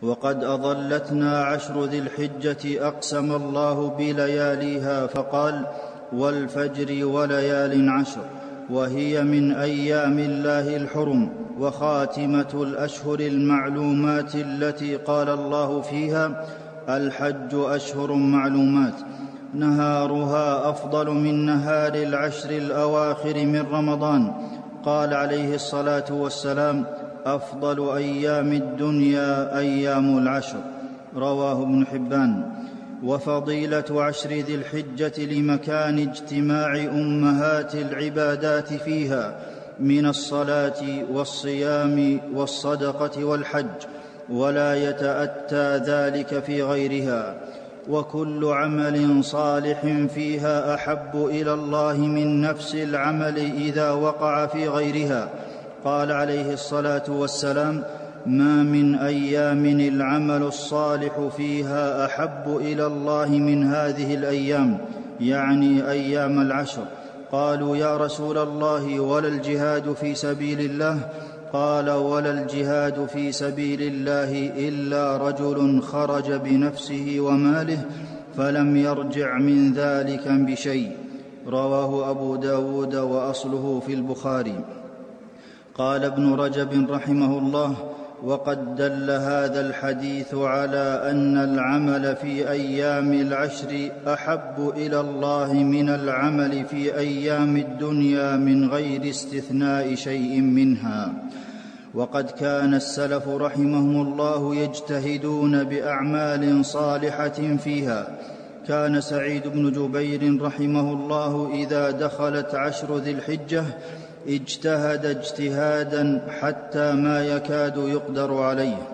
وقد أضلتنا عشر ذي الحجة أقسم الله بلياليها فقال: والفجر وليال عشر، وهي من أيام الله الحرم، وخاتمة الأشهر المعلومات التي قال الله فيها: الحج أشهر معلومات، نهارها أفضل من نهار العشر الأواخر من رمضان. قال عليه الصلاة والسلام: أفضل أيام الدنيا أيام العشر. رواه ابن حبان. وفضيلة عشر ذي الحجة لمكان اجتماع أمهات العبادات فيها من الصلاة والصيام والصدقة والحج، ولا يتأتى ذلك في غيرها، وكل عمل صالح فيها أحب إلى الله من نفس العمل إذا وقع في غيرها. قال عليه الصلاة والسلام: ما من أيام العمل الصالح فيها أحب إلى الله من هذه الأيام، يعني أيام العشر. قالوا: يا رسول الله، ولا الجهاد في سبيل الله؟ قال: ولا الجهاد في سبيل الله إلا رجل خرج بنفسه وماله فلم يرجع من ذلك بشيء. رواه أبو داود وأصله في البخاري. قال ابن رجب رحمه الله: وقد دل هذا الحديث على أن العمل في أيام العشر أحب إلى الله من العمل في أيام الدنيا من غير استثناء شيء منها. وقد كان السلف رحمهم الله يجتهدون بأعمال صالحة فيها. كان سعيد بن جبير رحمه الله إذا دخلت عشر ذي الحجة اجتهد اجتهادا حتى ما يكاد يقدر عليه.